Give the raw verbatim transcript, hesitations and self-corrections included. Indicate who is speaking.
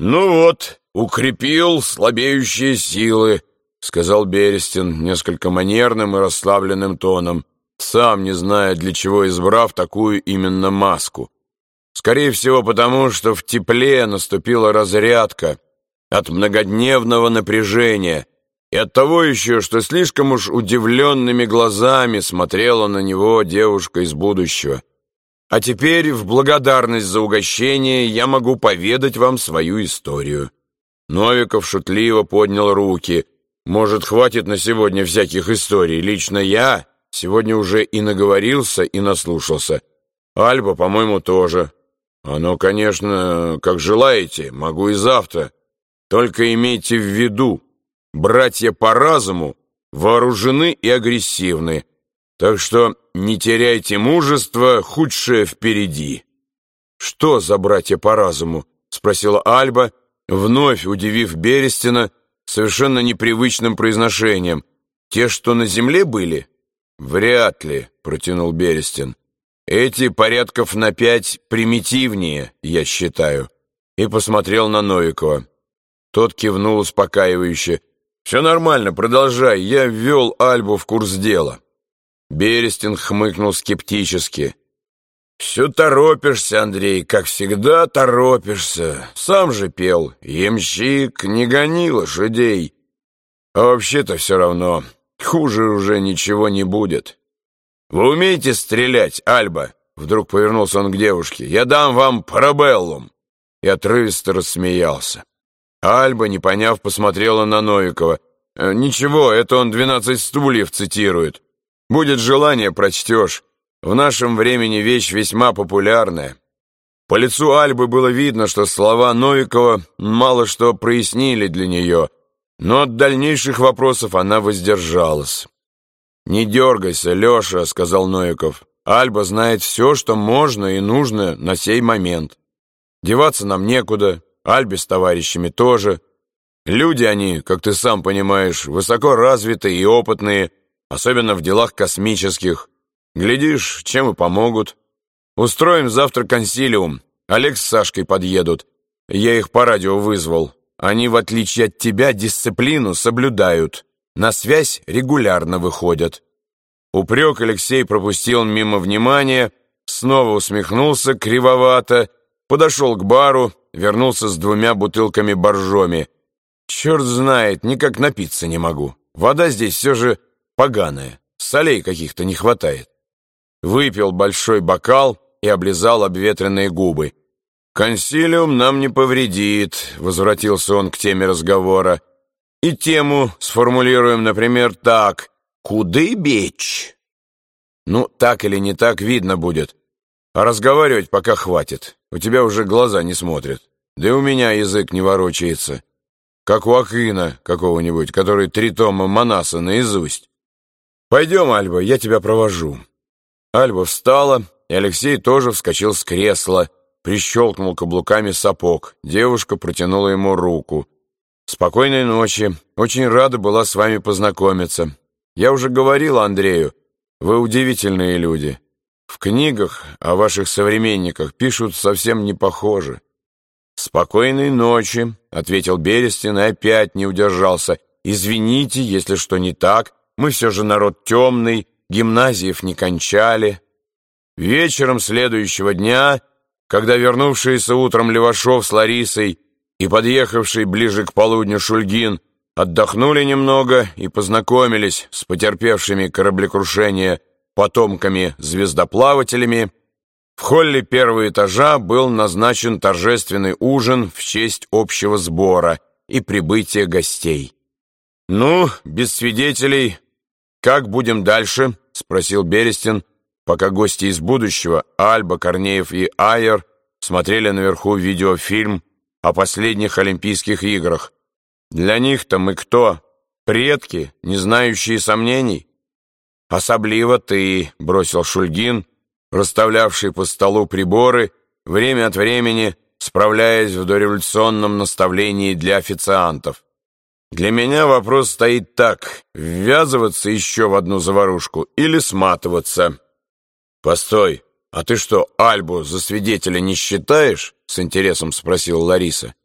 Speaker 1: «Ну вот, укрепил слабеющие силы», — сказал Берестин несколько манерным и расслабленным тоном, сам не зная, для чего избрав такую именно маску. Скорее всего, потому что в тепле наступила разрядка от многодневного напряжения и от того еще, что слишком уж удивленными глазами смотрела на него девушка из будущего. А теперь, в благодарность за угощение, я могу поведать вам свою историю. Новиков шутливо поднял руки. Может, хватит на сегодня всяких историй. Лично я сегодня уже и наговорился, и наслушался. Альба, по-моему, тоже. Оно, конечно, как желаете, могу и завтра. Только имейте в виду, братья по разуму вооружены и агрессивны. Так что не теряйте мужества, худшее впереди». «Что за братья по разуму?» — спросила Альба, вновь удивив Берестина совершенно непривычным произношением. «Те, что на земле были?» «Вряд ли», — протянул Берестин. «Эти порядков на пять примитивнее, я считаю». И посмотрел на Новикова. Тот кивнул успокаивающе. «Все нормально, продолжай, я ввел Альбу в курс дела». Берестин хмыкнул скептически. «Все торопишься, Андрей, как всегда торопишься. Сам же пел. Ямщик, не гони лошадей. А вообще-то все равно, хуже уже ничего не будет. Вы умеете стрелять, Альба?» Вдруг повернулся он к девушке. «Я дам вам парабеллум». И отрывисто рассмеялся. Альба, не поняв, посмотрела на Новикова. «Ничего, это он «Двенадцать стульев» цитирует. Будет желание, прочтешь. В нашем времени вещь весьма популярная». По лицу Альбы было видно, что слова Новикова мало что прояснили для нее, но от дальнейших вопросов она воздержалась. «Не дергайся, Леша», — сказал Новиков. «Альба знает все, что можно и нужно на сей момент. Деваться нам некуда, Альбе с товарищами тоже. Люди они, как ты сам понимаешь, высоко развитые и опытные, особенно в делах космических. Глядишь, чем и помогут. Устроим завтра консилиум. Олег с Сашкой подъедут. Я их по радио вызвал. Они, в отличие от тебя, дисциплину соблюдают. На связь регулярно выходят». Упрек Алексей пропустил мимо внимания, снова усмехнулся кривовато, подошел к бару, вернулся с двумя бутылками боржоми. «Черт знает, никак напиться не могу. Вода здесь все же поганая, солей каких-то не хватает». Выпил большой бокал и облизал обветренные губы. «Консилиум нам не повредит», — возвратился он к теме разговора. «И тему сформулируем, например, так. Куды бечь?» «Ну, так или не так, видно будет. А разговаривать пока хватит. У тебя уже глаза не смотрят. Да и у меня язык не ворочается. Как у Акина какого-нибудь, который три тома Манаса наизусть. Пойдем, Альба, я тебя провожу». Альба встала, и Алексей тоже вскочил с кресла, прищелкнул каблуками сапог. Девушка протянула ему руку. «Спокойной ночи. Очень рада была с вами познакомиться. Я уже говорила Андрею, вы удивительные люди. В книгах о ваших современниках пишут совсем не похоже». «Спокойной ночи», — ответил Берестин и опять не удержался. «Извините, если что не так. Мы все же народ темный, гимназиев не кончали». Вечером следующего дня, когда вернувшиеся утром Левашов с Ларисой и подъехавший ближе к полудню Шульгин отдохнули немного и познакомились с потерпевшими кораблекрушение потомками-звездоплавателями, в холле первого этажа был назначен торжественный ужин в честь общего сбора и прибытия гостей. «Ну, без свидетелей, как будем дальше?» — спросил Берестин, пока гости из будущего, Альба, Корнеев и Айер, смотрели наверху видеофильм о последних Олимпийских играх. «Для них-то мы кто? Предки, не знающие сомнений?» «Особливо ты», — бросил Шульгин, расставлявший по столу приборы, время от времени справляясь в дореволюционном наставлении для официантов. «Для меня вопрос стоит так: ввязываться еще в одну заварушку или сматываться?» «Постой, а ты что, Альбу за свидетеля не считаешь?» — с интересом спросила Лариса.